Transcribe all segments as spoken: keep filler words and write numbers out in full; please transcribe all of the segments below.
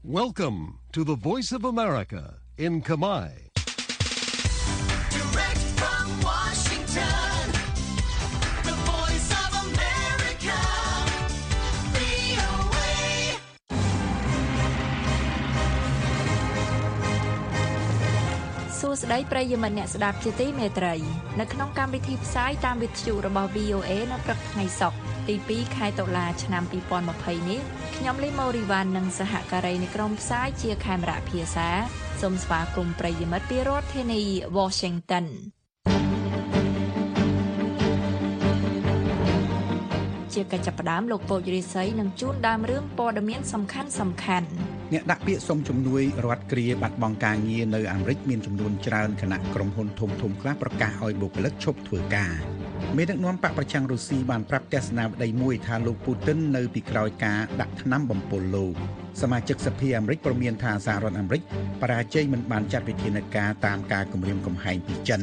Welcome to the Voice of America in Kamai. Direct from Washington, the Voice of America, វី អូ เอសួស្តីប្រិយមិត្តអ្នកស្ដាប់ជាទីមេត្រីនៅក្នុងកម្មវិធីផ្សាយតាមវិទ្យុរបស់ វី អូ เอ នៅព្រឹកថ្ងៃសុក្រទីពីរខែតុលាឆ្នាំពីរពាន់ម្ភៃនេះខ្ញុំលីម៉ូរីវ៉ាន់និងសហការីនៃក្រុមផ្សាយជាខេមរៈភាសាសូមស្វាគមន៍ប្រិយមិត្តពីរដ្ឋធានី Washington ជាកិច្ចផ្ដើមលោកពូជរិស័យនឹងជួនដើមរឿងព័ត៌មានសំខាន់សំខាន់អ្នកដាក់ពាក្យសុំជំនួយរដ្ឋគ្រាបាត់បង់ការងារនៅអាមេរិកមានចំនួនច្រើនគណៈក្រុមហ៊ុនធំធំខ្លះប្រកាសឲ្យបុគ្គលិកឈប់ធ្វើការមេដឹកនាំបកប្រឆាំងរុស្ស៊ីបានប្រាប់ទស្សនាវដ្តីមួយថាលោកពូទិននៅពីក្រោយការដាក់ថ្នាំបំពុលលោកសមាជិកសភាអាមេរិកព្រមានថាសហរដ្ឋអាមេរិកបរាជ័យមិនបានចាត់វិធានការតាមការគម្រាមកំហែងពីចិន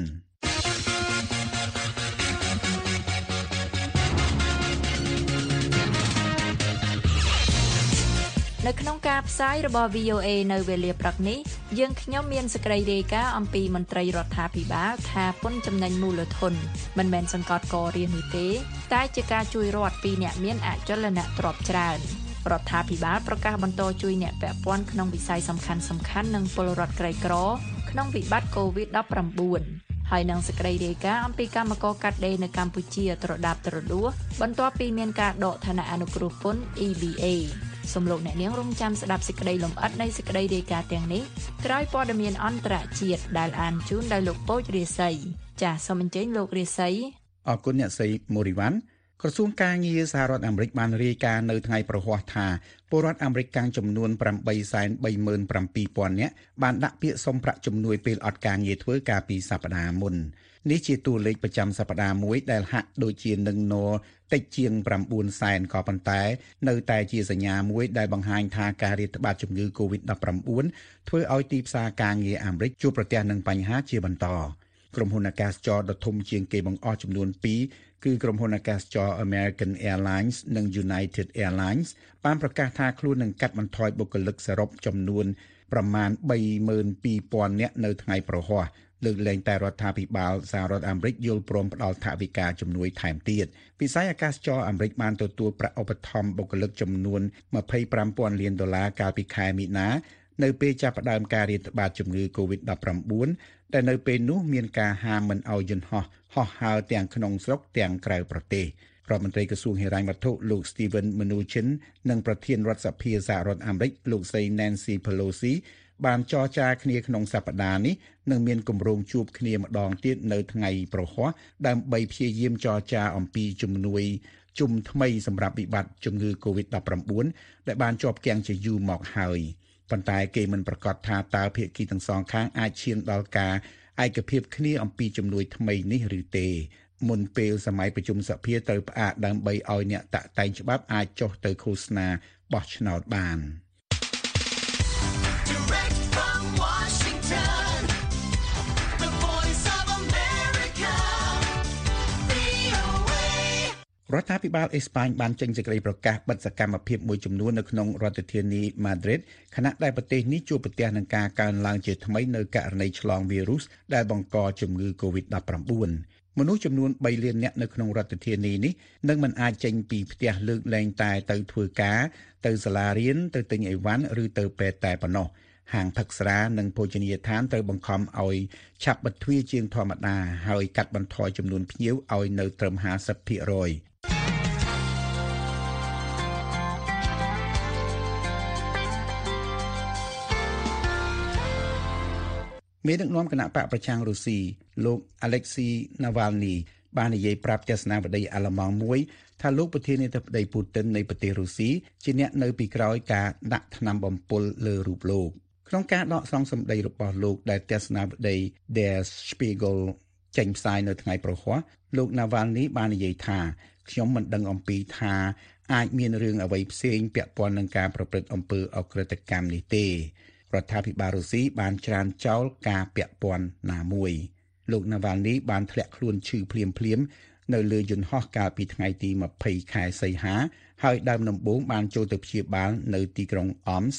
នៅក្នុងការផ្សាយរបស់ វី អូ เอ នៅវេលាព្រឹកនេះយើងខ្ញុំមានសេចក្តីរាយការណ៍អំពីមន្ត្រីរដ្ឋាភិបាលថាពន្ធចំណេញមូលធនមិនមែនសង្កត់ករាជនោះទេតែជាការជួយរដ្ឋពីអ្នកមានអចលនទ្រព្យច្រើនរដ្ឋាភិបាលប្រកាសបន្តជួយអ្នកពាក់ព័ន្ធក្នុងវិស័យសំខាន់សំខាន់និងពលរដ្ឋក្រីក្រក្នុងវិបត្តិ កូវីដ ដប់ប្រាំបួន ហើយនឹងសេចក្តីរាយការណ៍អំពីកម្មករកាត់ដេរនៅកម្ពុជាត្រដាបត្រដួសបន្ទាប់ពីមានការដកឋានៈអនុគ្រោះពន្ធ អ៊ី ប៊ី เอ សូមលោកអ្នកនាងរងចាំស្ដាប់សេចក្តីលម្អិតនៃសេចក្តីរាយការណ៍ទាំងនេះក្រោយព័ត៌មានអន្តរជាតិដែលអានជូនដោយលោកពូជរាសីចាសសូមអញ្ជើញលោករាសីអរគុណអ្នកស្រីម៉ូរីវ៉ាន់ក្រសួងការងារសហរដ្ឋអាមេរិកបានរាយការណ៍នៅថ្ងៃប្រហ័សថាពលរដ្ឋអាមេរិកកាំងចំនួន ប្រាំបីសែនបីម៉ឺនប្រាំពីរពាន់នាក់បានដាក់ពាក្យសុំប្រាក់ជំនួយពេលអត់ការងារធ្វើកាលពីសប្តាហ៍មុននេះជាតួលេខប្រចាំសប្តាហ៍មួយដែលហាក់ដូចជានឹងនរតិចជាង ប្រាំបួនសែនក៏ប៉ុន្តែនៅតែជាសញ្ញាមួយដែលបង្ហាញថាការរាតត្បាតជំងឺ កូវីដ ដប់ប្រាំបួន ធ្វើឲ្យទីផ្សារការងារអាមេរិកជួបប្រទះនឹងបញ្ហាជាបន្តក្រុមហ៊ុនអាកាសចរដ៏ធំជាងគេបង្អស់ចំនួនពីរគឺក្រុមហ៊ុនអាកាសចរ American Airlines និង United Airlines បានប្រកាសថាខ្លួននឹងកាត់បន្ថយបុគ្គលិកសរុបចំនួនប្រមាណ បីម៉ឺនពីរពាន់នាក់នៅថ្ងៃប្រហ័សលើកលែងតែរដ្ឋាភិបាលសហរដ្ឋអាមេរិកយល់ព្រមផ្ដល់ថវិកាជំនួយថែមទៀតវិស័យអាកាសចរអាមេរិកបានទទួលប្រាក់ឧបត្ថម្ភបុគ្គលិកចំនួន ម្ភៃប្រាំពាន់លានដុល្លារកាលពីខែមីនានៅពេលចាប់ផ្ដើមការរាតត្បាតជំងឺ កូវីដ ដប់ប្រាំបួន ដែលនៅពេលនោះមានការហាមមិនឲ្យយន្តហោះហោះហើរទាំងក្នុងស្រុកទាំងក្រៅប្រទេសរដ្ឋមន្ត្រីក្រសួងហិរញ្ញវត្ថុលោក Steven Mnuchin និងប្រធានរដ្ឋសភាសហរដ្ឋអាមេរិកលោកស្រី Nancy Pelosi បានចរចាគ្នាក្នុងសប្តាហ៍នេះនឹងមានគម្រោងជួបគ្នាម្ដងទៀតនៅថ្ងៃប្រហ័សដើម្បីព្យាយាមចរចាអំពីជំនួយជុំថ្មីសម្រាប់វិបត្តិជំងឺ កូវីដ ដប់ប្រាំបួន ដែលបានជាប់គាំងជាយូរមកហើយប៉ុន្តែគេមិនប្រកាសថាតើភាគីទាំងសងខាងអាចឈានដល់ការឯកភាពគ្នាអំពីជំនួយថ្មីនេះឬទេមុនពេលសម័យប្រជុំសភាត្រូវផ្អាកដើម្បីឲ្យអ្នកតាក់តែងច្បាប់អាចចុះទៅឃោសនាបោះឆ្នោតបានរដ្ឋាភិបាលអេស្ប៉ាញបានចេញសេចក្តីប្រកាសបិទសកម្មភាពមួយចំនួននៅក្នុងរដ្ឋធានី Madrid ខណៈដែលប្រទេសនេះជួបប្រទះនឹងការកើនឡើងជាថ្មីនៅករណីឆ្លងវីរុសដែលបង្កជំងឺ កូវីដ ដប់ប្រាំបួន មនុស្សចំនួន បីលាននាក់នៅក្នុងរដ្ឋធានីនេះនឹងមិនអាចចេញពីផ្ទះលើកលែងតែទៅធ្វើការទៅសាលារៀនទៅទិញអីវ៉ាន់ឬទៅពេទ្យតែប៉ុណ្ណោះហាងផឹកស្រានិងភោជនីយដ្ឋានត្រូវបង្ខំឲ្យឆាប់បិទទ្វារជាងធម្មតាហើយកាត់បន្ថយចំនួនភ្ញៀវឲ្យនៅត្រឹម ห้าสิบភាគរយ មេដឹកនាំគណៈបកប្រឆាំងរុស្ស៊ីលោក Alexei Navalny បាននិយាយប្រាប់ទស្សនាវដ្តីអាល្លឺម៉ង់មួយថាលោកប្រធានាធិបតីពូទិននៃប្រទេសរុស្ស៊ីជាអ្នកនៅពីក្រោយការដាក់ថ្នាំបំពុលលើរូបលោកក្នុងការដកស្រង់សម្ដីរបស់លោកដែលទស្សនាវដ្តី Der Spiegel ចេញផ្សាយនៅថ្ងៃប្រហ័សលោក Navalny បាននិយាយថាខ្ញុំមិនដឹងអំពីថាអាចមានរឿងអ្វីផ្សេងពាក់ព័ន្ធនឹងការប្រព្រឹត្តអំពើអក្រិតកម្មនេះទេរដ្ឋាភិបាលរុស្ស៊ីបានច្រានចោលការពាក់ព័ន្ធណាមួយលោក Navalny បានធ្លាក់ខ្លួនឈឺភ្លាមៗនៅលើយន្តហោះកាលពីថ្ងៃទីម្ភៃខែសីហាហើយដើមដំបូងបានចូលទៅព្យាបាលនៅទីក្រុង Omsk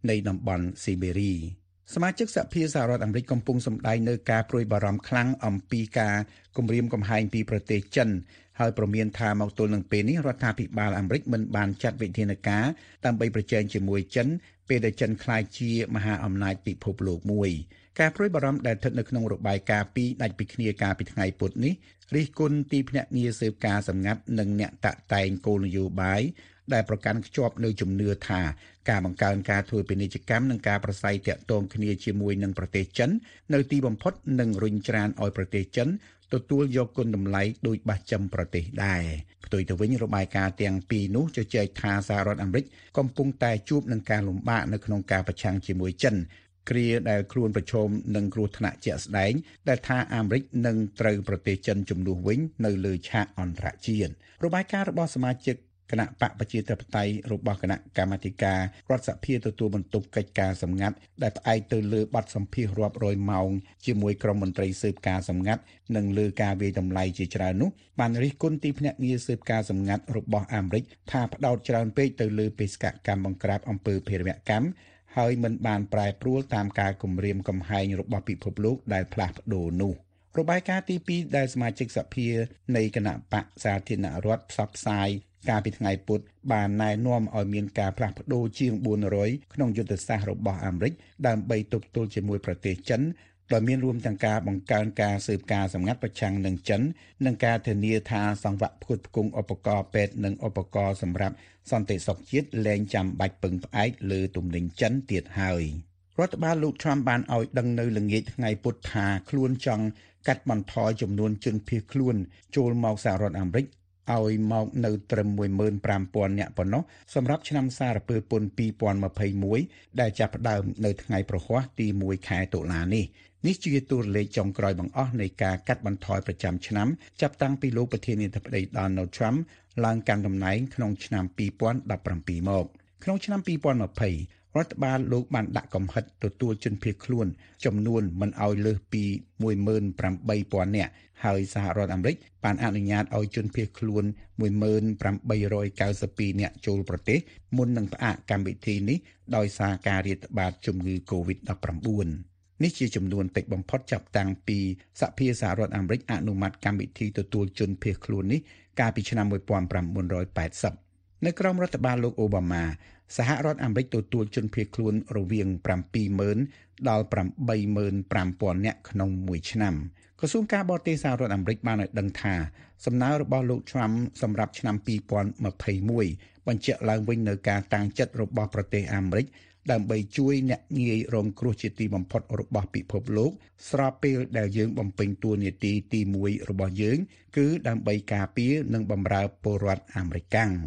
នៃតំបន់ស៊ីបេរីសមាជិកសហភាពសហរដ្ឋអាមេរិកកំពុងសម្ដែងនៅការព្រួយបារម្ភខ្លាំងអំពីការគំរាមកំហែងពីប្រទេសចិនហើយប្រមានថាមកទល់នឹងពេលនេះរដ្ឋាភិបាលអាមេរិកមិនបានចាត់វិធានការដើម្បីប្រជែងជាមួយចិនពេលដែលចិនក្លាយជាមហាអំណាចពិភពលោកមួយការព្រួយបារម្ភដែលស្ថិតនៅក្នុងរបាយការណ៍ពីរដាច់ពីគ្នាកាលពីថ្ងៃពុធនេះរិះគន់ទីភ្នាក់ងារស៊ើបការសម្ងាត់និងអ្នកតាក់តែងគោលនយោបាយដែលប្រកាន់ខ្ជាប់នៅជំនឿថាការបង្កើនការធ្វើពាណិជ្ជកម្មនិងការប្រស័យទាក់ទងគ្នាជាមួយនឹងប្រទេសចិននៅទីបំផុតនឹងរុញច្រានឲ្យប្រទេសចិនទទួលយកគុណតម្លៃដោយបះចំប្រទេសដែរផ្ទុយទៅវិញរបាយការណ៍ទាំងពីរនោះជជែកថាសហរដ្ឋអាមេរិកកំពុងតែជួបនឹងការលំបាកនៅក្នុងការប្រឆាំងជាមួយចិនគ្រាដែលខ្លួនប្រឈមនឹងគ្រោះថ្នាក់ជាក់ស្ដែងដែលថាអាមេរិកនឹងត្រូវប្រទេសចិនជំនួសវិញនៅលើឆាកអន្តរជាតិរបាយការណ៍របស់សមាជិកគណៈបកប្រជាធិបតេយ្យរបស់គណៈកម្មាធិការរដ្ឋសភាទទួលបន្ទុកកិច្ចការសម្ងាត់ដែលផ្អែកទៅលើបទសម្ភាសន៍រាប់រយម៉ោងជាមួយក្រុមមន្ត្រីស៊ើបការសម្ងាត់និងលើការវាយតម្លៃជាច្រើននោះបានរិះគន់ទីភ្នាក់ងារស៊ើបការសម្ងាត់របស់អាមេរិកថាផ្ដោតច្រើនពេកទៅលើបេសកកម្មបង្ក្រាបអំពើភេរវកម្មហើយមិនបានប្រែប្រួលតាមការគំរាមកំហែងរបស់ពិភពលោកដែលផ្លាស់ប្ដូរនោះរបាយការណ៍ទីពីរដែលសមាជិកសភានៃគណៈបកសាធារណរដ្ឋផ្សព្វផ្សាយកាលពីថ្ងៃពុធបានណែនាំឲ្យមានការផ្លាស់ប្ដូរជាងបួនរយក្នុងយុទ្ធសាស្ត្ររបស់អាមេរិកដើម្បីទប់ទល់ជាមួយប្រទេសចិនដោយមានរួមទាំងការបង្កើនការស៊ើបការសម្ងាត់ប្រឆាំងនឹងចិននិងការធានាថាសង្វាក់ផ្គត់ផ្គង់ឧបករណ៍ពេទ្យនិងឧបករណ៍សម្រាប់សន្តិសុខជាតិលែងចាំបាច់ពឹងផ្អែកលើទំនិញចិនទៀតហើយរដ្ឋបាលលោក Trump បានឲ្យដឹងនៅល្ងាចថ្ងៃពុធថាខ្លួនចង់កាត់បន្ថយចំនួនជនភៀសខ្លួនចូលមកសហរដ្ឋអាមេរិកឲ្យមកនៅត្រឹមមួយម៉ឺនប្រាំពាន់នាក់ប៉ុណ្ណោះសម្រាប់ឆ្នាំសារពើពន្ធពីរពាន់ម្ភៃមួយដែលចាប់ផ្ដើមនៅថ្ងៃប្រហ័សទីមួយខែតុលានេះនេះជាតួលេខចុងក្រោយបង្អស់នៃការកាត់បន្ថយប្រចាំឆ្នាំចាប់តាំងពីលោកប្រធានាធិបតី Donald Trump ឡើងកាន់តំណែងក្នុងឆ្នាំពីរពាន់ដប់ប្រាំពីរមកក្នុងឆ្នាំពីរពាន់ម្ភៃរដ្ឋបាលលោកបានដាក់កំហិតទទួលជនភៀសខ្លួនចំនួនមិនឲ្យលើសពីមួយម៉ឺនប្រាំបីពាន់នាក់ហើយសហរដ្ឋអាមេរិកបានអនុញ្ញាតឲ្យជនភៀសខ្លួនមួយម៉ឺនប្រាំបីរយកៅសិបពីរនាក់ចូលប្រទេសមុននឹងផ្អាកកម្មវិធីនេះដោយសារការរាតត្បាតជំងឺ កូវីដដប់ប្រាំបួន នេះជាចំនួនតិចបំផុតចាប់តាំងពីសហភាពសហរដ្ឋអាមេរិកអនុម័តកម្មវិធីទទួលជនភៀសខ្លួននេះកាលពីឆ្នាំមួយពាន់ប្រាំបួនរយប៉ែតសិបនៅក្រោមរដ្ឋបាលលោកអូបាម៉ាសហរដ្ឋអាមេរិកទទួលជនភៀសខ្លួនរវាងប្រាំពីរម៉ឺនដល់ប្រាំបីម៉ឺនប្រាំពាន់នាក់ក្នុងមួយឆ្នាំក្រសួងការបរទេសសហរដ្ឋអាមេរិកបានឲ្យដឹងថាសំណើរបស់លោក Trump សម្រាប់ឆ្នាំពីរពាន់ម្ភៃមួយបញ្ជាក់ឡើងវិញនៅការតាំងចិត្តរបស់ប្រទេសអាមេរិកដើម្បីជួយអ្នកងាយរងគ្រោះជាទីបំផុតរបស់ពិភពលោកស្របពេលដែលយើងបំពេញតួនាទីទីមួយរបស់យើងគឺដើម្បីការពារនិងបម្រើពលរដ្ឋអាមេរិកាំង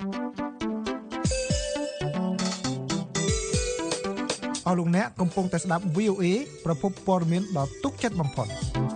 អស់លោកអ្នកកំពុងតែស្ដាប់ វី អូ អេ ប្រភពព័ត៌មានដ៏ទុកចិត្តបំផុត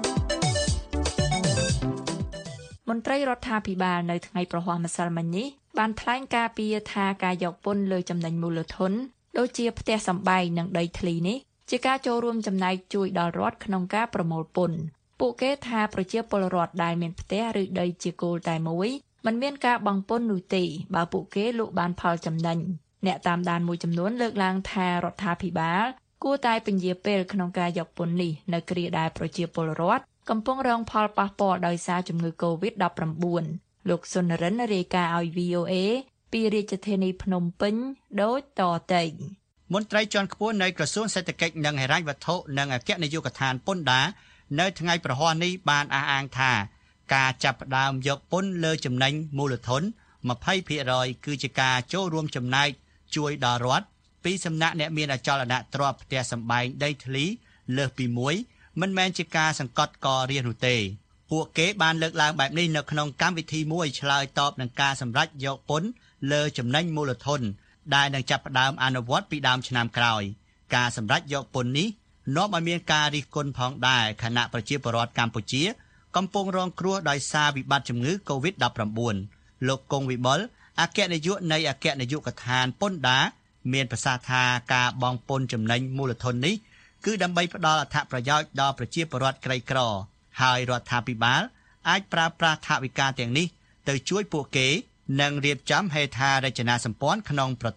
មន្ត្រីរដ្ឋាភិបាលនៅថ្ងៃប្រហ័សម្សិលមិញនេះបានថ្លែងការពីថាការយកពន្ធលើចំណេញមូលធនដូចជាផ្ទះសម្បែងនិងដីធ្លីនេះជាការចូលរួមចំណែកជួយដល់រដ្ឋក្នុងការប្រមូលពន្ធពួកគេថាប្រជាពលរដ្ឋដែលមានផ្ទះឬដីជាគោលតែមួយមិនមានការបង់ពន្ធនោះទេបើពួកគេលក់បានផលចំណេញអ្នកតាមដានមួយចំនួនលើកឡើងថារដ្ឋាភិបាលគួរតែពន្យាពេលក្នុងការយកពន្ធនេះនៅគ្រាដែលប្រជាពលរដ្ឋកំពុងរងផលប៉ះពាល់ដោយសារជំងឺ កូវីដដប់ប្រាំបួន លោកសុនរិនរាយការណ៍ឲ្យ វី អូ អេ ពីរាជធានីភ្នំពេញដូចតទៅមន្ត្រីជាន់ខ្ពស់នៃក្រសួងសេដ្ឋកិច្ចនិងហិរញ្ញវត្ថុនិងអគ្គនាយកដ្ឋានពន្ធដារនៅថ្ងៃប្រហ័សនេះបានអះអាងថាការចាប់ផ្ដើមយកពន្ធលើចំណេញមូលធន ยี่สิบเปอร์เซ็นต์ គឺជាការចូលរួមចំណែកជួយដល់រដ្ឋពីសំណាក់អ្នកមានអចលនទ្រព្យផ្ទះសម្បែងដីធ្លីលើសពីមួយមិនមែនជាការសង្កត់ករាជនោះទេពួកគេបានលើកឡើងបែបនេះនៅក្នុងកម្មវិធីមួយឆ្លើយតបនឹងការសម្រេចយកពន្ធលើចំណេញមូលធនដែលនឹងចាប់ផ្ដើមអនុវត្តពីដើមឆ្នាំក្រោយការសម្រេចយកពន្ធនេះនាំឲ្យមានការរិះគន់ផងដែរខណៈប្រជាពលរដ្ឋកម្ពុជាកំពុងរងគ្រោះដោយសារវិបត្តិជំងឺ កូវីដដប់ប្រាំបួន លោកកុងវិបុលអគ្គនាយកនៃអគ្គនាយកដ្ឋានពន្ធដារមានប្រសាសន៍ថាការបង់ពន្ធចំណេញមូលធននេះគឺដើម្បីផ្ដល់អត្ថប្រយោជន៍ដល់ប្រជាពលរដ្ឋក្រីក្រហើយរដ្ឋាភិបាលអាចប្រើប្រាស់ថវិកាទាំងនេះទៅជួយពួកគេនិងរៀបចំហេដ្ឋារចនាសម្ព័ន្ធក្នុងប្រទេស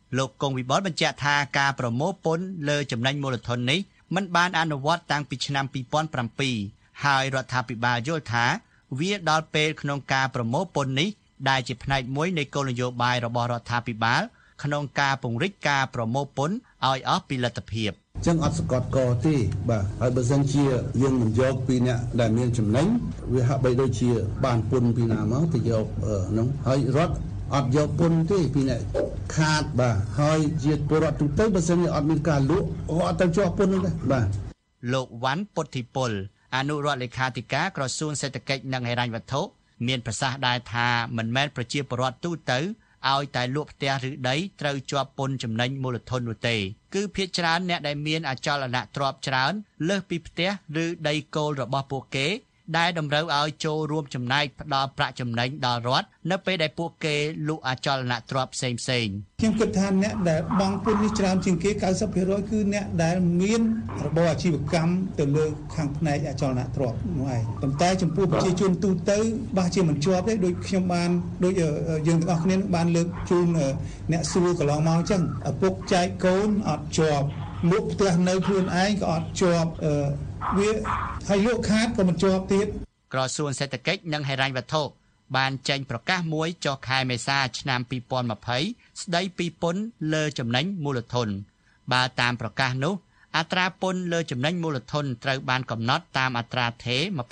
លោកកុងវិបុលបញ្ជាក់ថាការប្រមូលពន្ធលើចំណេញមូលធននេះមិនបានអនុវត្តតាំងពីឆ្នាំពីរពាន់ប្រាំពីរហើយរដ្ឋាភិបាលយល់ថាវាដល់ពេលក្នុងការប្រមូលពន្ធនេះដែលជាផ្នែកមួយនៃគោលនយោបាយរបស់រដ្ឋាភិបាលក្នុងការពង្រីកការប្រមូលពន្ធឲ្យអស់ពីលទ្ធភាពចឹងអត់សកត់កទេបាទហើយបើសិនជាយើងមិនយកពីអ្នកដែលមានចំណេញវាហាក់បីដូចជាបានពន្ធពីណាមកទៅយកនោះហើយរដ្ឋអត់យកពន្ធទេពីអ្នកខាតបាទហើយជាពលរដ្ឋទូទៅបើសិនជាអត់មានការលក់អត់ទៅជាប់ពន្ធនោះដែរបាទលោកវ៉ាន់ពុទ្ធិពលអនុរដ្ឋលេខាធិការក្រសួងសេដ្ឋកិច្ចនិងហិរញ្ញវត្ថុមានប្រសាសន៍ដែរថាមិនមែនប្រជាពលរដ្ឋទូទៅឲ្យតែលក់ផ្ទះឬដីត្រូវជាប់ពន្ធចំណេញមូលធននោះទេគឺភាគច្រើនអ្នកដែលមានអចលនទ្រព្យច្រើនលើសពីផ្ទះឬដីគោលរបស់ពួកគេដែលតម្រូវឲ្យចូលរួមចំណែកផ្ដល់ប្រាក់ចំណេញដល់រដ្ឋនៅពេលដែលពួកគេលក់អចលនទ្រព្យផ្សេងផ្សេងខ្ញុំគិតថាអ្នកដែលបង់ពន្ធនេះច្រើនជាងគេ 九十%គឺអ្នកដែលមានរបរអាជីវកម្មទៅលើខាងផ្នែកអចលនទ្រព្យនោះឯងប៉ុន្តែចំពោះប្រជាជនទូទៅបើជាមិនជាប់ទេដូចខ្ញុំបានដូចយើងទាំងអស់គ្នាបានលើកជូនអ្នកសួរកន្លងមកអញ្ចឹងឪពុកចែកកូនអត់ជាប់លក់ផ្ទះនៅខ្លួនឯងក៏អត់ជាប់វាហើយលក់ខាតក៏មិនជាប់ទៀតក្រសួងសេដ្ឋកិច្ចនិងហិរញ្ញវត្ថុបានចេញប្រកាសមួយចុះខែមេសាឆ្នាំពីរពាន់ยี่สิบស្ដីពីពន្ធលើចំណេញមូលធនបើតាមប្រកាសនោះអត្រាពន្ធលើចំណេញមូលធនត្រូវបានកំណត់តាមអត្រាថេរ ยี่สิบ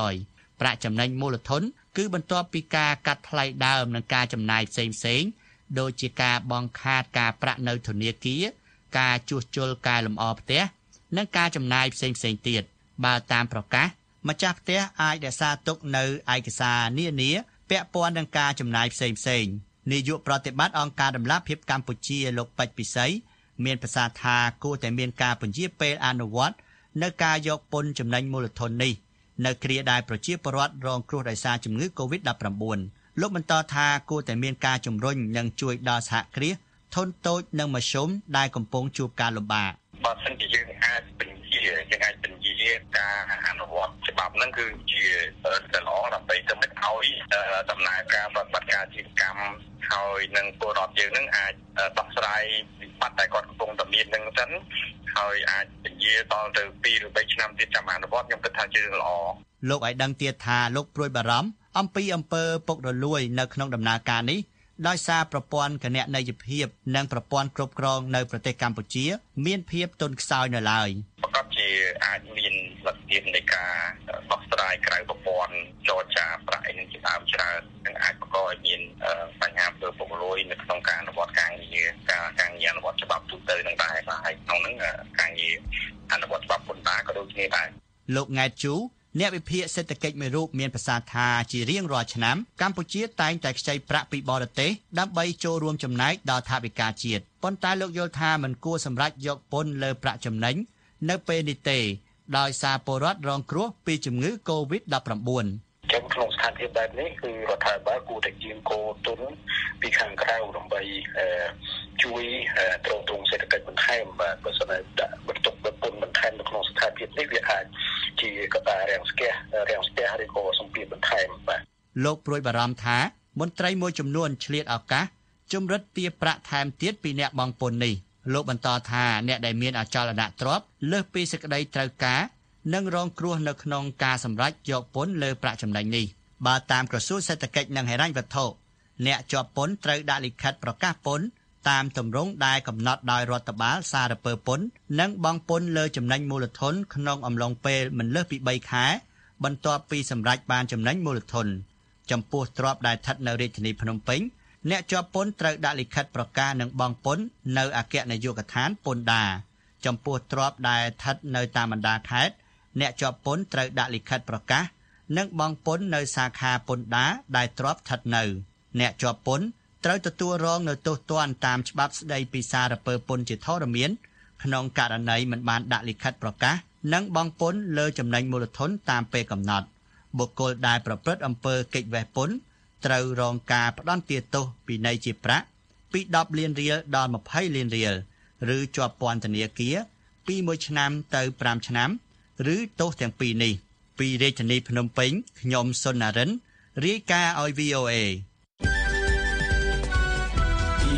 %ប្រាក់ចំណេញមូលធនគឺបន្ទាប់ពីការកាត់ថ្លៃដើមនិងការចំណាយផ្សេងៗដូចជាការបង់ខាតការប្រាក់នៅធនាគារការជួសជុលកែលម្អផ្ទះនិងការចំណាយផ្សេងៗទៀតបើតាមប្រកាសម្ចាស់ផ្ទះអាចរក្សាទុកនៅឯកសារនានាពាក់ព័ន្ធនឹងការចំណាយផ្សេងៗនាយកប្រតិបត្តិអង្គការដំណាភៀបកម្ពុជាលោកពេជ្រពិសីមានប្រសាសន៍ថាគួរតែមានការពន្យាពេលអនុវត្តនៅការយកពន្ធចំណេញមូលធននេះនៅគ្រាដែលប្រជាពលរដ្ឋរងគ្រោះដោយសារជំងឺ កូវីដ ដប់ប្រាំបួន លោកបន្តថាគួរតែមានការជំរុញនិងជួយដល់សហគ្រាសធុនតូចនិងមធ្យមដែលកំពុងជួបការលំបាកបើសិនជាយើងអាចបញ្ជាយើងអាចបញ្ជាការអនុវត្តច្បាប់ហ្នឹងគឺជាទៅល្អដើម្បីទៅមិនឲ្យដំណើរការប្រតិបត្តិការអាជីវកម្មហើយនឹងពលរដ្ឋយើងនឹងអាចដោះស្រាយវិបត្តិដែលគាត់កំពុងតែមានហ្នឹងសិនហើយអាចពន្យាដល់ទៅពីរឬបីឆ្នាំទៀតចាំអនុវត្តខ្ញុំគិតថាជារឿងល្អលោកឲ្យដឹងទៀតថាលោកព្រួយបារម្ភអំពីអំពើពុករលួយនៅក្នុងដំណើរការនេះដោយសារប្រព័ន្ធគណនេយ្យភាពនិងប្រព័ន្ធគ្រប់គ្រងនៅប្រទេសកម្ពុជាមានភាពទន់ខ្សោយនៅឡើយប្រកបជាអាចមានលទ្ធភាពនៃការដោះស្រាយក្រៅប្រព័ន្ធចរចាប្រាក់ឯនឹងជាដើមច្រើននិងអាចបង្កឲ្យមានបញ្ហាអំពើពុករលួយនៅក្នុងការអនុវត្តការងារការការងារអនុវត្តច្បាប់ទូទៅនឹងដែរហើយក្នុងហ្នឹងការងារអនុវត្តច្បាប់ពន្ធដារក៏ដូចគ្នាដែរលោកង៉ែតជូអ្នកវិភាគសេដ្ឋកិច្ចមួយរូបមានប្រសាសន៍ថាជារៀងរាល់ឆ្នាំកម្ពុជាតែងតែខ្ចីប្រាក់ពីបរទេសដើម្បីចូលរួមចំណែកដល់ថវិកាជាតិប៉ុន្តែលោកយល់ថាមិនគួរសម្រេចយកពន្ធលើប្រាក់ចំណេញនៅពេលនេះទេដោយសារពលរដ្ឋរងគ្រោះពីជំងឺ កូវីដ ដប់ប្រាំបួនចឹងក្នុងស្ថានភាពបែបនេះគឺរដ្ឋាភិបាលគួរតែជាងគោទុនពីខាងក្រៅដើម្បីជួយទ្រទ្រង់សេដ្ឋកិច្ចបន្ថែមបាទបើសិនជាដាក់បន្ទុកពន្ធបន្ថែមនៅក្នុងស្ថានភាពនេះវាអាចជាកត្តារាំងស្ទះរាំងស្ទះឬក៏សម្ពាធបន្ថែមបាទលោកព្រួយបារម្ភថាមន្ត្រីមួយចំនួនឆ្លៀតឱកាសជំរិតទារប្រាក់ថែមទៀតពីអ្នកបង់ពន្ធនេះលោកបន្តថាអ្នកដែលមានអចលនទ្រព្យលើសពីសេចក្តីត្រូវការនិងរងគ្រោះនៅក្នុងការសម្រេចយកពន្ធលើប្រាក់ចំណេញនេះបើតាមក្រសួងសេដ្ឋកិច្ចនិងហិរញ្ញវត្ថុអ្នកជាប់ពន្ធត្រូវដាក់លិខិតប្រកាសពន្ធតាមទម្រង់ដែលកំណត់ដោយរដ្ឋបាលសារពើពន្ធនិងបង់ពន្ធលើចំណេញមូលធនក្នុងអំឡុងពេលមិនលើសពីបីខែបន្ទាប់ពីសម្រេចបានចំណេញមូលធនចំពោះទ្រព្យដែលស្ថិតនៅរាជធានីភ្នំពេញអ្នកជាប់ពន្ធត្រូវដាក់លិខិតប្រកាសនិងបង់ពន្ធនៅអគ្គនាយកដ្ឋានពន្ធដារចំពោះទ្រព្យដែលស្ថិតនៅតាមបណ្ដាខេត្តអ្នកជាប់ពន្ធត្រូវដាក់លិខិតប្រកាសនិងបង់ពន្ធនៅសាខាពន្ធដារដែលទ្រព្យស្ថិតនៅអ្នកជាប់ពន្ធត្រូវទទួលរងនៅទោសទណ្ឌតាមច្បាប់ស្តីពីសារពើពន្ធជាធរមានក្នុងករណីមិនបានដាក់លិខិតប្រកាសនិងបង់ពន្ធលើចំណេញមូលធនតាមពេលកំណត់បុគ្គលដែលប្រព្រឹត្តអំពើកិច្ចវេះពន្ធត្រូវរងការផ្តន្ទាទោសពិន័យជាប្រាក់ពីដប់លានរៀលដល់ម្ភៃលានរៀលឬជាប់ពន្ធនាគារពីមួយឆ្នាំទៅប្រាំឆ្នាំឬទោសទាំងពីរនេះពីរាជធានីភ្នំពេញខ្ញុំសុនណារិនរាយការណ៍ឲ្យ វី អូ เอពីរដ្ឋ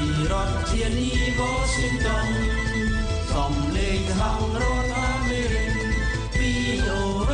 Thiên y Washington សំលេងហៅរដ្ឋអាមេរិក វី អូ เอ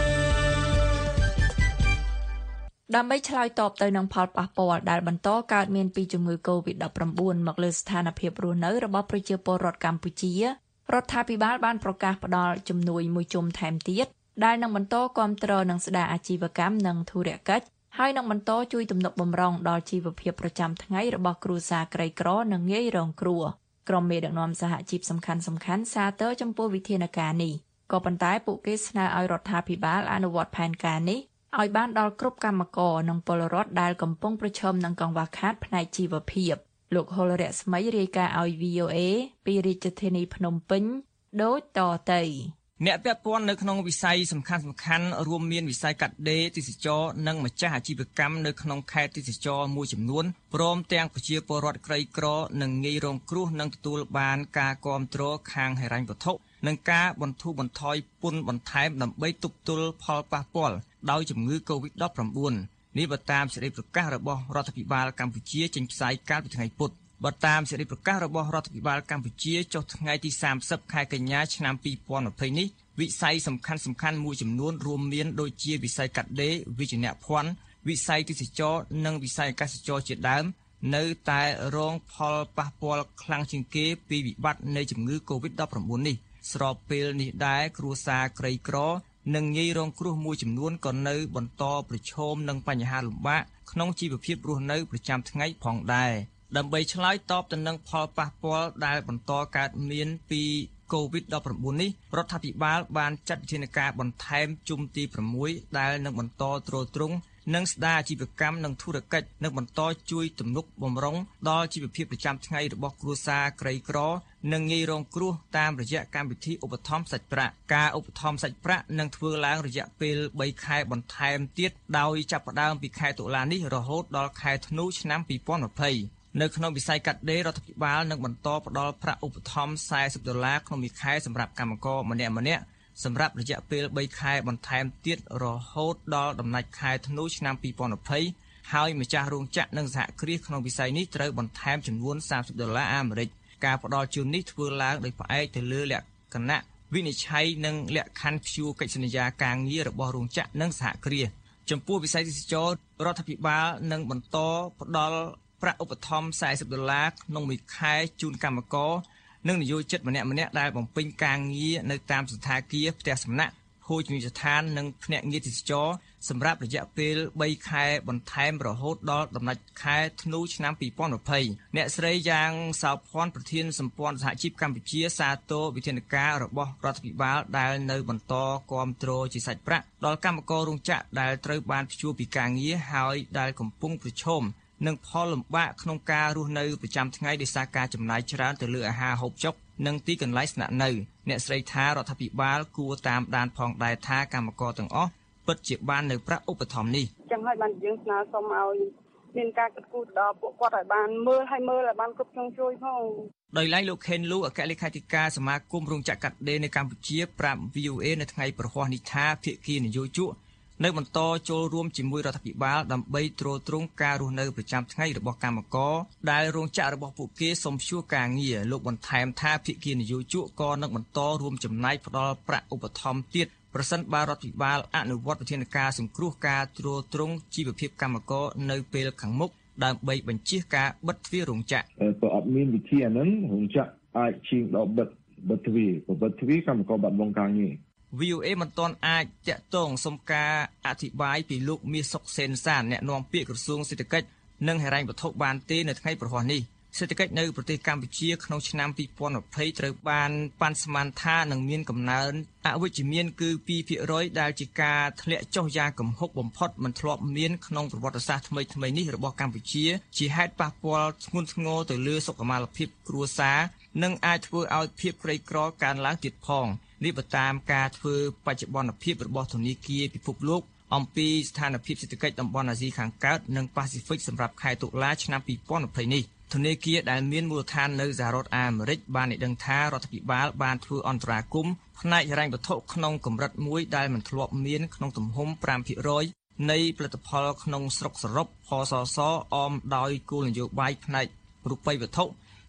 ដើម្បីឆ្លើយតបទៅនឹងផលប៉ះពាល់ដែលបន្តកើតមានពីជំងឺ កូវីដ -ដប់ប្រាំបួន មកលើស្ថានភាពរស់នៅរបស់ប្រជាពលរដ្ឋកម្ពុជារដ្ឋាភិបាលបានប្រកាសផ្តល់ជំនួយមួយជុំថែមទៀតដែលនឹងបន្តគាំទ្រនឹងស្ដារអាជីវកម្មនិងធុរកិច្ចហើយនឹងបន្តជួយទំនុកបម្រុងដល់ជីវភាពប្រចាំថ្ងៃរបស់គ្រួសារក្រីក្រនិងងាយរងគ្រោះក្រុមមេដឹកនាំសហជីពសំខាន់សំខាន់សាទរចំពោះវិធានការនេះក៏ប៉ុន្តែពួកគេស្នើឲ្យរដ្ឋាភិបាលអនុវត្តផែនការនេះឲ្យបានដល់គ្រប់កម្មករនិងពលរដ្ឋដែលកំពុងប្រឈមនឹងកង្វះខាតផ្នែកជីវភាពលោកហុលរស្មីរាយការណ៍ឲ្យ វី អូ เอ ពីរាជធានីភ្នំពេញដូចតទៅអ្នកពាក់ព័ន្ធនៅក្នុងវិស័យសំខាន់សំខាន់រួមមានវិស័យកាត់ដេរទេសចរនិងម្ចាស់អាជីវកម្មនៅក្នុងខេត្តទេសចរមួយចំនួនព្រមទាំងប្រជាពលរដ្ឋក្រីក្រនិងងាយរងគ្រោះនឹងទទួលបានការគាំទ្រខាងហិរញ្ញវត្ថុនិងការបន្ធូរបន្ថយពន្ធបន្ថែមដើម្បីទប់ទល់ផលប៉ះពាល់ដោយជំងឺ កូវីដ -ដប់ប្រាំបួន នេះបើតាមសេចក្តីប្រកាសរបស់រដ្ឋាភិបាលកម្ពុជាចេញផ្សាយកាលពីថ្ងៃពុធបើតាមសេចក្តីប្រកាសរបស់រដ្ឋាភិបាលកម្ពុជាចុះថ្ងៃទីសាមសិបខែកញ្ញាឆ្នាំពីរពាន់ម្ភៃនេះវិស័យសំខាន់សំខាន់មួយចំនួនរួមមានដូចជាវិស័យកាត់ដេរវិជ្ជាភ័ណ្ឌវិស័យទេសចរនិងវិស័យអាកាសចរជាដើមនៅតែរងផលប៉ះពាល់ខ្លាំងជាងគេពីវិបត្តិនៃជំងឺ កូវីដ -ដប់ប្រាំបួន នេះស្របពេលនេះដែរគ្រួសារក្រីក្រនិងងាយរងគ្រោះមួយចំនួនក៏នៅបន្តប្រឈមនឹងបញ្ហាលំបាកក្នុងជីវភាពរស់នៅប្រចាំថ្ងៃផងដែរដើម្បីឆ្លើយតបទៅនឹងផលប៉ះពាល់ដែលបន្តកើតមានពី កូវីដ -ដប់ប្រាំបួន នេះរដ្ឋាភិបាលបានចាត់វិធានការបន្ថែមជុំទីប្រាំមួយដែលនឹងបន្តទ្រទ្រង់និងស្ដារអាជីវកម្មនិងធុរកិច្ចនិងបន្តជួយទំនុកបម្រុងដល់ជីវភាពប្រចាំថ្ងៃរបស់គ្រួសារក្រីក្រនិងងាយរងគ្រោះតាមរយៈកម្មវិធីឧបត្ថម្ភសាច់ប្រាក់ការឧបត្ថម្ភសាច់ប្រាក់នឹងធ្វើឡើងរយៈពេលបីខែបន្ថែមទៀតដោយចាប់ផ្ដើមពីខែតុលានេះរហូតដល់ខែធ្នូឆ្នាំពីរពាន់ម្ភៃនៅក្នុងវិស័យកាត់ដេររដ្ឋាភិបាលនឹងបន្តផ្ដល់ប្រាក់ឧបត្ថម្ភសែសិបដុល្លារក្នុងមួយខែសម្រាប់កម្មករម្នាក់ម្នាក់សម្រាប់រយៈពេលបីខែបន្ថែមទៀតរហូតដល់ដំណាច់ខែធ្នូឆ្នាំពីរពាន់ម្ភៃហើយម្ចាស់រោងចក្រនិងសហគ្រាសក្នុងវិស័យនេះត្រូវបន្ថែមចំនួនសាមសិបដុល្លារអាមេរិកការផ្ដល់ជូននេះធ្វើឡើងដោយផ្អែកទៅលើលក្ខណៈវិនិច្ឆ័យនិងលក្ខខណ្ឌព្យួរកិច្ចសន្យាការងាររបស់រោងចក្រនិងសហគ្រាសចំពោះវិស័យទេសចររដ្ឋាភិបាលនឹងបន្តផ្ដល់ប្រាក់ឧបត្ថម្ភសែសិបដុល្លារក្នុងមួយខែជូនកម្មករនិងនិយោជិតម្នាក់ម្នាក់ដែលបំពេញការងារនៅតាមសណ្ឋាគារផ្ទះសំណាក់ភោជនីយដ្ឋាននិងភ្នាក់ងារទេសចរសម្រាប់រយៈពេលបីខែបន្ថែមរហូតដល់ដំណាច់ខែធ្នូឆ្នាំពីរពាន់ម្ភៃអ្នកស្រីយ៉ាងសោភ័ណ្ឌប្រធានសម្ព័ន្ធសហជីពកម្ពុជាសាទរវិធានការរបស់រដ្ឋាភិបាលដែលនៅបន្តគាំទ្រជាសាច់ប្រាក់ដល់កម្មកររោងចក្រដែលត្រូវបានព្យួរពីការងារហើយដែលកំពុងប្រឈមនិងផលលំបាកក្នុងការរស់នៅប្រចាំថ្ងៃដោយសារការចំណាយច្រើនទៅលើអាហារហូបចុកនិងទីកន្លែងស្នាក់នៅអ្នកស្រីថារដ្ឋាភិបាលគួរតាមដានផងដែរថាកម្មករទាំងអស់ពិតជាបាននៅប្រាក់ឧបត្ថម្ភនេះចឹងហើយបានយើងស្នើសុំឲ្យមានការគិតគូរដល់ពួកគាត់ឲ្យបានមើលឲ្យមើលឲ្យបានគ្រប់ជ្រុងជ្រោយផងដោយឡែកលោកខេនលូអគ្គលេខាធិការសមាគមរោងចក្រកាត់ដេរនៅកម្ពុជាប្រាប់ វី អូ เอ នៅថ្ងៃប្រហ័សនេះថាភាគីនយោជកនៅបន្តចូលរួមជាមួយរដ្ឋាភិបាលដើម្បីទ្រទ្រង់ការរស់នៅប្រចាំថ្ងៃរបស់កម្មករដែលរោងចក្ររបស់ពួកគេសុំព្យួរការងារលោកបន្ថែមថាភាគីនយោជកក៏នឹងបន្តរួមចំណែកផ្ដល់ប្រាក់ឧបត្ថម្ភទៀតប្រសិនបើរដ្ឋាភិបាលអនុវត្តវិធានការសង្គ្រោះការទ្រទ្រង់ជីវភាពកម្មករនៅពេលខាងមុខដើម្បីបញ្ជៀសការបិទទ្វាររោងចក្រក៏អត់មានវិធីអាហ្នឹងរោងចក្រអាចឈៀងដល់បិទបិទទ្វារបិទទ្វារកម្មករបាត់បង់ការងារវី អូ เอ មិនទាន់អាចតាក់ទងសុំការអធិប្បាយពីលោកមាសសុកសេនសានអ្នកនាំពាក្យក្រសួងសេដ្ឋកិច្ចនិងហិរញ្ញវត្ថុបានទេនៅថ្ងៃប្រហ័សនេះសេដ្ឋកិច្ចនៅប្រទេសកម្ពុជាក្នុងឆ្នាំពីរពាន់ម្ភៃត្រូវបានប៉ាន់ស្មានថានឹងមានកំណើនអវិជ្ជមានគឺពីរភាគរយដែលជាការធ្លាក់ចុះយ៉ាងគំហុកបំផុតមិនធ្លាប់មានក្នុងប្រវត្តិសាស្ត្រថ្មីថ្មីនេះរបស់កម្ពុជាជាហេតុប៉ះពាល់ធ្ងន់ធ្ងរទៅលើសុខុមាលភាពគ្រួសារនិងអាចធ្វើឲ្យភាពក្រីក្រកើនឡើងទៀតផងនេះបើតាមការធ្វើបច្ចុប្បន្នភាពរបស់ធនាគារពិភពលោកអំពីស្ថានភាពសេដ្ឋកិច្ចតំបន់អាស៊ីខាងកើតនិងប៉ាស៊ីហ្វិកសម្រាប់ខែតុលាឆ្នាំពីរពាន់ម្ភៃនេះធនាគារដែលមានមូលដ្ឋាននៅសហរដ្ឋអាមេរិកបានឲ្យដឹងថារដ្ឋាភិបាលបានធ្វើអន្តរាគមន៍ផ្នែកហិរញ្ញវត្ថុក្នុងកម្រិតមួយដែលមិនធ្លាប់មានក្នុងទំហំប្រាំភាគរយនៃផលិតផលក្នុងស្រុកសរុបផសសអមដោយគោលនយោបាយផ្នែករូបិយវត្ថុ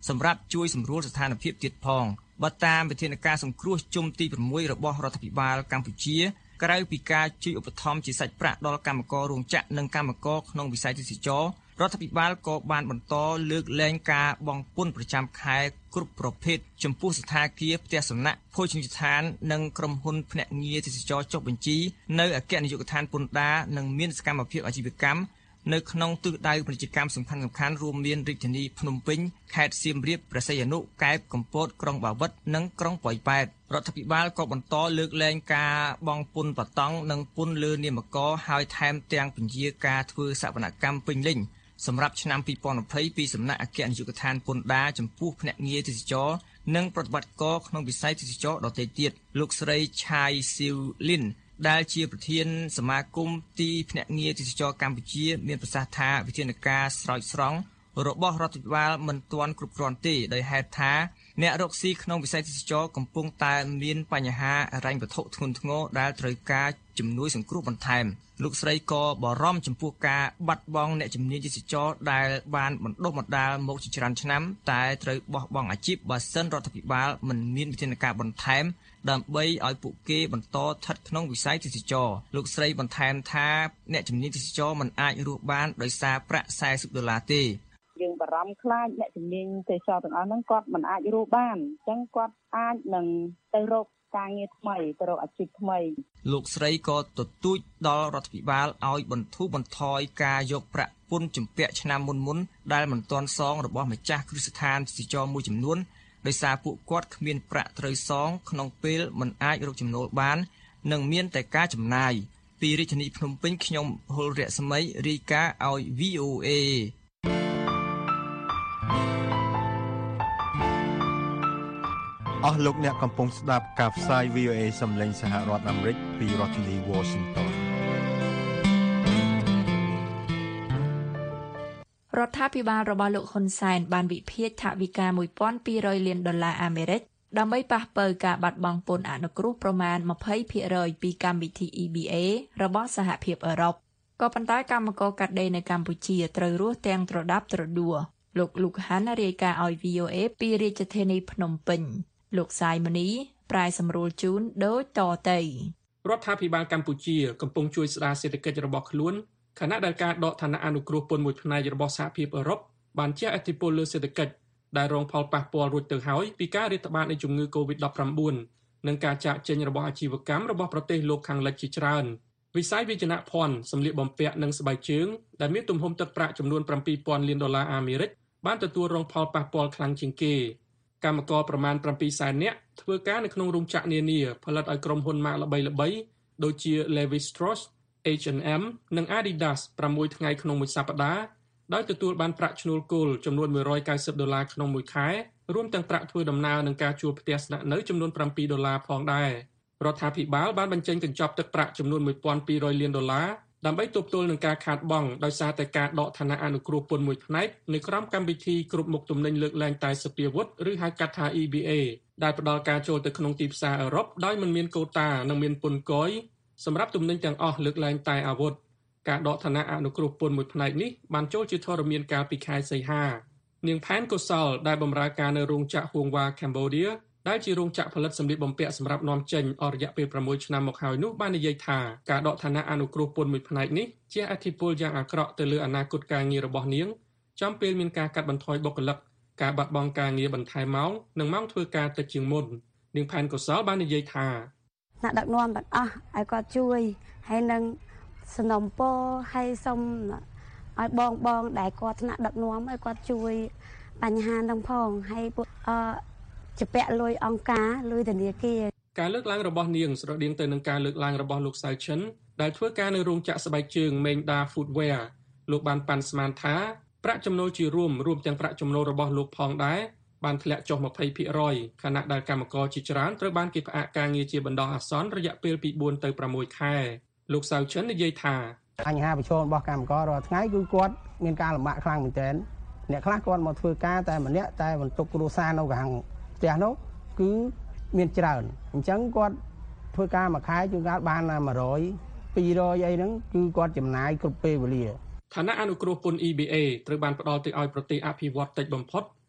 សម្រាប់ជួយសម្រួលស្ថានភាពទៀតផងបើតាមវិធានការសង្គ្រោះជុំទីប្រាំមួយរបស់រដ្ឋាភិបាលកម្ពុជាក្រៅពីការជួយឧបត្ថម្ភជាសាច់ប្រាក់ដល់កម្មកររោងចក្រនិងកម្មករក្នុងវិស័យទេសចររដ្ឋាភិបាលក៏បានបន្តលើកលែងការបង់ពន្ធប្រចាំខែគ្រប់ប្រភេទចំពោះសថាគារផ្ទះសំណាក់ភោជនីយដ្ឋាននិងក្រុមហ៊ុនភ្នាក់ងារទេសចរចុះបញ្ជីនៅអគ្គនាយកដ្ឋានពន្ធដារនិងមានសកម្មភាពអាជីវកម្មនៅក្នុងទិសដៅពាណិជ្ជកម្មសំខាន់ៗរួមមានរាជធានីភ្នំពេញខេត្តសៀមរាបព្រះសីហនុកែបកំពតក្រុងបាវិតនិងក្រុងប៉ោយប៉ែតរដ្ឋាភិបាលក៏បន្តលើកលែងការបង់ពន្ធបតង់និងពន្ធលើនាមករហើយថែមទាំងពន្យាការធ្វើសវនកម្មពេញលេញសម្រាប់ឆ្នាំពីរពាន់ยี่สิบពីសំណាក់អគ្គនាយកដ្ឋានពន្ធដារចំពោះភ្នាក់ងារទេសចរនិងប្រតិបត្តិការក្នុងវិស័យទេសចរដទៃទៀតលោកស្រីឆាយស៊ីវលីនដែលជាប្រធានសមាគមទីភ្នាក់ងារទេសចរកម្ពុជាមានប្រសាសន៍ថាវិធានការស្រោចស្រង់របស់រដ្ឋាភិបាលមិនទាន់គ្រប់គ្រាន់ទេដោយហេតុថាអ្នករកស៊ីក្នុងវិស័យទេសចរកំពុងតែមានបញ្ហាហិរញ្ញវត្ថុធ្ងន់ធ្ងរដែលត្រូវការជំនួយសង្គ្រោះបន្ថែមលោកស្រីក៏បារម្ភចំពោះការបាត់បង់អ្នកជំនាញទេសចរដែលបានបណ្ដុះបណ្ដាលមកជាច្រើនឆ្នាំតែត្រូវបោះបង់អាជីពបើសិនរដ្ឋាភិបាលមិនមានវិធានការបន្ថែមដើម្បីឲ្យពួកគេបន្តស្ថិតក្នុងវិស័យទេសចរលោកស្រីបន្ថែមថាអ្នកជំនាញទេសចរមិនអាចរស់បានដោយសារប្រាក់សែសិបដុល្លារទេយើងបារម្ភខ្លាចអ្នកជំនាញទេសចរទាំងអស់ហ្នឹងគាត់មិនអាចរស់បានអញ្ចឹងគាត់អាចនឹងទៅរកការងារថ្មីទៅរកអាជីពថ្មីលោកស្រីក៏ទទូចដល់រដ្ឋាភិបាលឲ្យបន្ធូរបន្ថយការយកប្រាក់ពន្ធជំពាក់ឆ្នាំមុនមុនដែលមិនទាន់សងរបស់ម្ចាស់គ្រឹះស្ថានទេសចរមួយចំនួនដោយសារពួកគាត់គ្មានប្រាក់ត្រូវសងក្នុងពេលមិនអាចរកចំណូលបាននិងមានតែការចំណាយពីរាជធានីភ្នំពេញខ្ញុំហុលរស្មីរាយការណ៍ឲ្យ វី អូ เอអស់លោកអ្នកកំពុងស្ដាប់ការផ្សាយ វី អូ เอ សំឡេងសហរដ្ឋអាមេរិកពីរដ្ឋធានី Washington រដ្ឋាភិបាលរបស់លោកហ៊ុនសែនបានវិភាគថវិកាមួយពាន់ពីររយលានដុល្លារអាមេរិកដើម្បីប៉ះប៉ូវការបាត់បង់ពន្ធអនុគ្រោះប្រមាណยี่สิบเปอร์เซ็นต์ ពីកម្មវិធី อี ប៊ី เอ របស់សហភាពអឺរ៉ុបក៏ប៉ុន្តែកម្មករកាត់ដេរនៅកម្ពុជាត្រូវរស់ទាំងត្រដាប់ត្រដួលលោកលូកហានរាយការណ៍ឲ្យ វី អូ เอ ពីរាជធានីភ្នំពេញលោកសាយមនីប្រែសម្រួលជូនដូចតទៅរដ្ឋាភិបាលកម្ពុជាកំពុងជួយស្ដារសេដ្ឋកិច្ចរបស់ខ្លួនខណៈដែលការដកឋានៈអនុគ្រោះពន្ធមួយផ្នែករបស់សហភាពអឺរ៉ុបបានជះឥទ្ធិពលលើសេដ្ឋកិច្ចដែលរងផលប៉ះពាល់រួចទៅហើយពីការរាតត្បាតនៃជំងឺ កូវីដ ដប់ប្រាំបួន និងការចាកចេញរបស់អាជីវកម្មរបស់ប្រទេសលោកខាងលិចជាច្រើនវិស័យវិជ្ជាភ័ណ្ឌសម្លៀកបំពាក់និងស្បែកជើងដែលមានទំហំទឹកប្រាក់ចំនួនប្រាំពីរពាន់លានដុល្លារអាមេរិកបានទទួលរងផលប៉ះពាល់ខ្លាំងជាងគេកម្មករប្រមាណប្រាំពីរសែននាក់ធ្វើការនៅក្នុងរោងចក្រនានាផលិតឲ្យក្រុមហ៊ុនម៉ាកល្បីៗដូចជា Levi Strauss, H and M និង Adidas ប្រាំមួយថ្ងៃក្នុងមួយសប្តាហ៍ដោយទទួលបានប្រាក់ឈ្នួលគោលចំនួនមួយរយកៅសិបដុល្លារក្នុងមួយខែរួមទាំងប្រាក់ធ្វើដំណើរនិងការជួលផ្ទះស្នាក់នៅចំនួនប្រាំពីរដុល្លារផងដែររដ្ឋាភិបាលបានបញ្ចេញកញ្ចប់ទឹកប្រាក់ចំនួនមួយពាន់ពីររយលានដុល្លារដើម្បីទប់ទល់នឹងការខាតបង់ដោយសារតែការដកឋានៈអនុគ្រោះពន្ធមួយផ្នែកនៅក្រោមកម្មវិធីគ្រប់មុខទំនិញលើកលែងតែសពាវុធឬហៅកាត់ថា อี ប៊ី เอ ដែលផ្ដល់ការចូលទៅក្នុងទីផ្សារអឺរ៉ុបដោយមិនមានកូតានិងមានពន្ធគយសម្រាប់ទំនិញទាំងអស់លើកលែងតែអាវុធការដកឋានៈអនុគ្រោះពន្ធមួយផ្នែកនេះបានចូលជាធរមានកាលពីខែសីហានាងផែនកុសលដែលបម្រើការនៅរោងចក្រហួងវ៉ាកម្ពុជាដែលជារោងចក្រផលិតសម្លៀកបំពាក់សម្រាប់នាំចេញអស់រយៈពេលប្រាំមួយឆ្នាំមកហើយនោះបាននិយាយថាការដកឋានៈអនុគ្រោះពន្ធមួយផ្នែកនេះជះឥទ្ធិពលយ៉ាងអាក្រក់ទៅលើអនាគតការងាររបស់នាងចំពេលមានការកាត់បន្ថយបុគ្គលិកការបាត់បង់ការងារបន្ថែមម៉ោងនិងម៉ោងធ្វើការតិចជាងមុននាងផែនកុសលបាននិយាយថាអ្នកដឹកនាំទាំងអស់ឲ្យគាត់ជួយហើយនឹងសំណុំពរឲ្យសុំឲ្យបងបងដែលគាត់ថ្នាក់ដឹកនាំឲ្យគាត់ជួយបញ្ហានឹងផងហើយអឺជាពាក់លុយអង្គការលុយធនាគារការលើកឡើងរបស់នាងស្រដៀងទៅនឹងការលើកឡើងរបស់លោកសៅឈិនដែលធ្វើការនៅរោងចក្រស្បែកជើង Mengda Footwear លោកបានប៉ាន់ស្មានថាប្រាក់ចំណូលជារួមរួមទាំងប្រាក់ចំណូលរបស់លោកផងដែរបានធ្លាក់ចុះยี่สิบเปอร์เซ็นต์ ខណៈដែលកម្មករជាច្រើនត្រូវបានគេផ្អាកការងារជាបណ្ដោះអាសន្នរយៈពេលពីបួនទៅប្រាំមួយខែលោកសៅឈិននិយាយថាបញ្ហាប្រឈមរបស់កម្មកររាល់ថ្ងៃគឺគាត់មានការលំបាកខ្លាំងមែនទែនអ្នកខ្លះគាត់មកធ្វើការតែម្នាក់តែបន្ទុកគ្រួសារនៅខាងផ្ទះនោះគឺមានច្រើនអញ្ចឹងគាត់ធ្វើការមួយខែជួនកាលបានមួយរយ ពីរយអីហ្នឹងគឺគាត់ចំណាយគ្រប់ពេលវេលាឋានៈអនុគ្រោះពន្ធ อี ប៊ី เอ ត្រូវបានផ្ដល់ទៅឲ្យប្រទេសអភិវឌ្ឍតិចបំផុត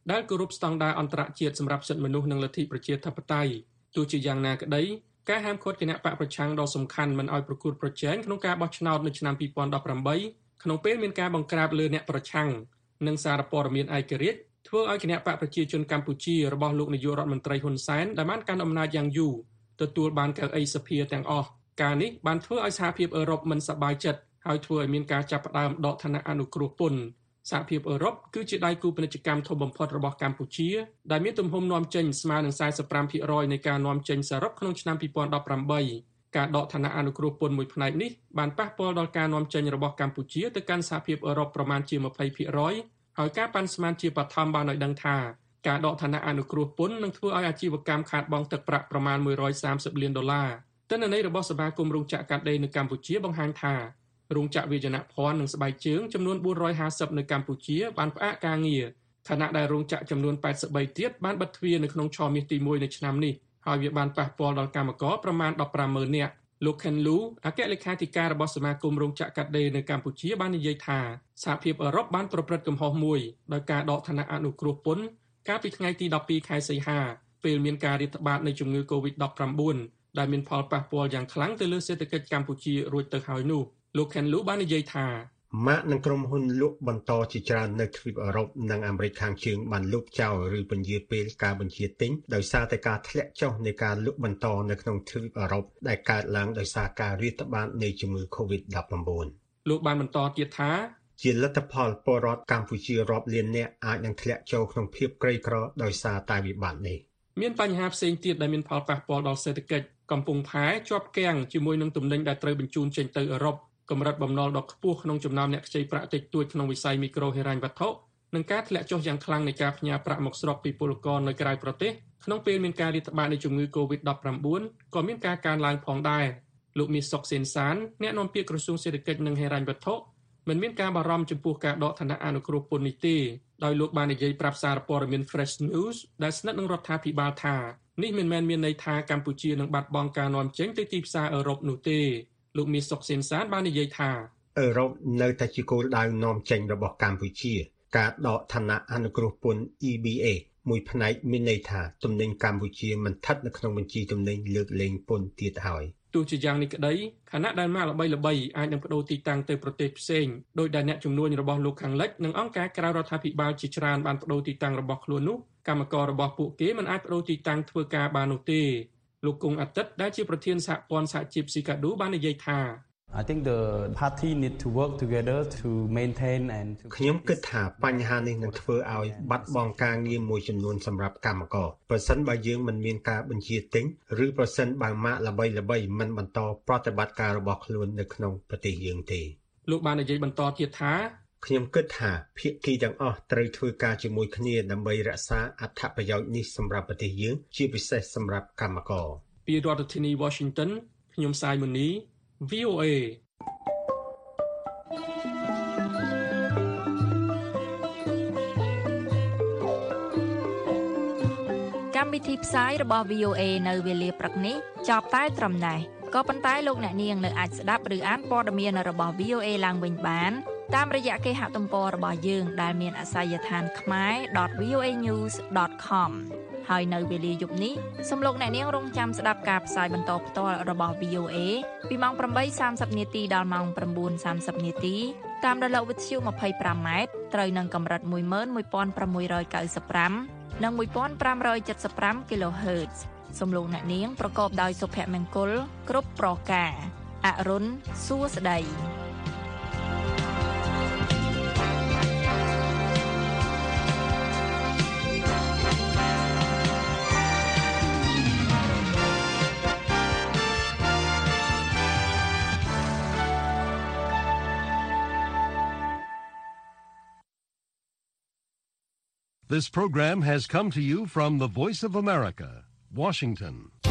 ដែលគោរពស្តង់ដារអន្តរជាតិសម្រាប់សិទ្ធិមនុស្សនិងលទ្ធិប្រជាធិបតេយ្យទោះជាយ៉ាងណាក្តីការហាមឃាត់គណៈបកប្រឆាំងដ៏សំខាន់មិនឲ្យប្រកួតប្រជែងក្នុងការបោះឆ្នោតនៅឆ្នាំពីរពាន់ដប់ប្រាំបីក្នុងពេលមានការបង្ក្រាបលើអ្នកប្រឆាំងនិងសារព័ត៌មានឯករាជ្យធ្វើឲ្យគណៈបកប្រជាជនកម្ពុជារបស់លោកនាយករដ្ឋមន្ត្រីហ៊ុនសែនដែលបានកាន់អំណាចយ៉ាងយូរទទួលបានកៅអីសភាទាំងអស់ការនេះបានធ្វើឲ្យសហភាពអឺរ៉ុបមិនសប្បាយចិត្តហើយធ្វើឲ្យមានការចាប់ផ្ដើមដកឋានៈអនុគ្រោះពន្ធសហភាពអឺរ៉ុបគឺជាដៃគូពាណិជ្ជកម្មធំបំផុតរបស់កម្ពុជាដែលមានទំហំនាំចេញស្មើនឹង សែនសិបប្រាំភាគរយ នៃការនាំចេញសរុបក្នុងឆ្នាំពីរពាន់ដប់ប្រាំបីការដកឋានៈអនុគ្រោះពន្ធមួយផ្នែកនេះបានប៉ះពាល់ដល់ការនាំចេញរបស់កម្ពុជាទៅកាន់សហភាពអឺរ៉ុបប្រមាណជា ยี่สิบភាគរយ ហើយការប៉ាន់ស្មានជាបឋមបានឲ្យដឹងថាការដកឋានៈអនុគ្រោះពន្ធនឹងធ្វើឲ្យអាជីវកម្មខាតបង់ទឹកប្រាក់ប្រមាណមួយរយសាមសិបលានដុល្លារទិន្នន័យរបស់សមាគមរោងចក្រកាត់ដេរនៅកម្ពុជាបង្ហាញថារោងចក្រវាយនភ័ណ្ឌនិងស្បែកជើងចំនួនបួនរយហាសិបនៅកម្ពុជាបានផ្អាកការងារខណៈដែលរោងចក្រចំនួនแปดสิบបីទៀតបានបិទទ្វារនៅក្នុងឆមាសទីមួយនៃឆ្នាំនេះហើយវាបានប៉ះពាល់ដល់កម្មករប្រមាណដប់ប្រាំម៉ឺននាក់លោក Ken Lu អគ្គលេខាធិការរបស់សមាគមរោងចក្រកាត់ដេរនៅកម្ពុជាបាននិយាយថាសហភាពអឺរ៉ុបបានប្រព្រឹត្តកំហុសមួយដោយការដកឋានៈអនុគ្រោះពន្ធកាលពីថ្ងៃទីដប់ពីរខែសីហាពេលមានការរាតត្បាតនៃជំងឺ កូវីដដប់ប្រាំបួន ដែលមានផលប៉ះពាល់យ៉ាងខ្លាំងទៅលើសេដ្ឋកិច្ចកម្ពុជារួចទៅហើយនោះលោក Ken Lu បាននិយាយថាម៉ាកនិងក្រុមហ៊ុនលក់បន្តជាច្រើននៅទ្វីបអឺរ៉ុបនិងអាមេរិកខាងជើងបានលុបចោលឬពន្យាពេលការបញ្ជាទិញដោយសារតែការធ្លាក់ចុះនៃការលក់បន្តនៅក្នុងទ្វីបអឺរ៉ុបដែលកើតឡើងដោយសារការរាតត្បាតនៃជំងឺ កូវីដដប់ប្រាំបួនលោកបានបន្តទៀតថាជាលទ្ធផលពលរដ្ឋកម្ពុជារាប់លាននាក់អាចនឹងធ្លាក់ចូលក្នុងភាពក្រីក្រដោយសារតែវិបត្តិនេះមានបញ្ហាផ្សេងទៀតដែលមានផលប៉ះពាល់ដល់សេដ្ឋកិច្ចកំពង់ផែជាប់គាំងជាមួយនឹងទំនិញដែលត្រូវបញ្ជូនចេញទៅអឺរ៉ុបកម្រិតបំណុលដ៏ខ្ពស់ក្នុងចំណោមអ្នកខ្ចីប្រាក់តិចតួចក្នុងវិស័យមីក្រូហិរញ្ញវត្ថុនិងការធ្លាក់ចុះយ៉ាងខ្លាំងនៃការផ្ញើប្រាក់មកស្រុកពីពលករនៅក្រៅប្រទេសក្នុងពេលមានការរាតត្បាតនៃជំងឺ កូវីដដប់ប្រាំបួន ក៏មានការកើនឡើងផងដែរលោកមាសសុកសេនសានអ្នកនាំពាក្យក្រសួងសេដ្ឋកិច្ចនិងហិរញ្ញវត្ថុមិនមានការបារម្ភចំពោះការដកឋានៈអនុគ្រោះពន្ធនេះទេដោយលោកបាននិយាយប្រាប់សារព័ត៌មាន Fresh News ដែលស្និទ្ធនឹងរដ្ឋាភិបាលថានេះមិនមែនមានន័យថាកម្ពុជានឹងបាត់បង់ការនាំចេញទៅទីផ្សារអឺរ៉ុបនោះទេលោកមាសសុកសេនសានបាននិយាយថាអឺរ៉ុបនៅតែជាគោលដៅនាំចេញរបស់កម្ពុជាការដកឋានៈអនុគ្រោះពន្ធ E B A មួយផ្នែកមានន័យថាទំនិញកម្ពុជាមិនស្ថិតនៅក្នុងបញ្ជីទំនិញលើកលែងពន្ធទៀតហើយទោះជាយ៉ាងនេះក្តីខណៈដែលម៉ាកល្បីៗអាចនឹងបដូរទីតាំងទៅប្រទេសផ្សេងដោយដែលអ្នកជំនួញរបស់លោកខាងលិចនិងអង្គការក្រៅរដ្ឋាភិបាលជាច្រើនបានបដូរទីតាំងរបស់ខ្លួននោះកម្មកររបស់ពួកគេមិនអាចបដូរទីតាំងធ្វើការបាននោះទេលោកគង់អាទិត្យដែលជាប្រធានសហព័ន្ធសហជីព Sikadu បាននិយាយថា I think the party need to work together to maintain and ខ្ញុំគិតថាបញ្ហានេះនឹងធ្វើឲ្យបាត់បង់ការងារមួយចំនួនសម្រាប់កម្មករប្រសិនបើយើងមិនមានការបញ្ជាទិញឬប្រសិនបើម៉ាកល្បីៗមិនបន្តប្រតិបត្តិការរបស់ខ្លួននៅក្នុងប្រទេសយើងទេលោកបាននិយាយបន្តទៀតថាខ្ញុំគិតថាភាគីទាំងអស់ត្រូវធ្វើការជាមួយគ្នាដើម្បីរក្សាអត្ថប្រយោជន៍នេះសម្រាប់ប្រទេសយើងជាពិសេសសម្រាប់កម្មករពីរដ្ឋធានី Washington ខ្ញុំសាយមុនី V O A កម្មវិធីផ្សាយរបស់ V O A នៅវេលាព្រឹកនេះចប់តែត្រឹមណេះក៏ប៉ុន្តែលោកអ្នកនាងនៅអាចស្ដាប់ឬអានព័ត៌មានរបស់ V O A ឡើងវិញបានតាមរយៈគេហទំព័ររបស់យើងដែលមានអាសយដ្ឋាន khmae dot v o a news dot com ហើយនៅវេលាយប់នេះសូមលោកអ្នកនាងរងចាំស្ដាប់ការផ្សាយបន្តផ្ទាល់របស់ V O A ពីម៉ោង ប្រាំបីសាមសិប នាទីដល់ម៉ោង ប្រាំបួនសាមសិប នាទីតាមរលកវិទ្យុ ยี่สิบห้า ម៉ែត្រត្រូវនឹងកម្រិត một nghìn một trăm sáu mươiห้า និង một nghìn năm trăm bảy mươiห้า kilohertz សូមលោកអ្នកនាងប្រកបដោយសុភមង្គលគ្រប់ប្រការអរុនសួស្តី This program has come to you from the Voice of America, Washington.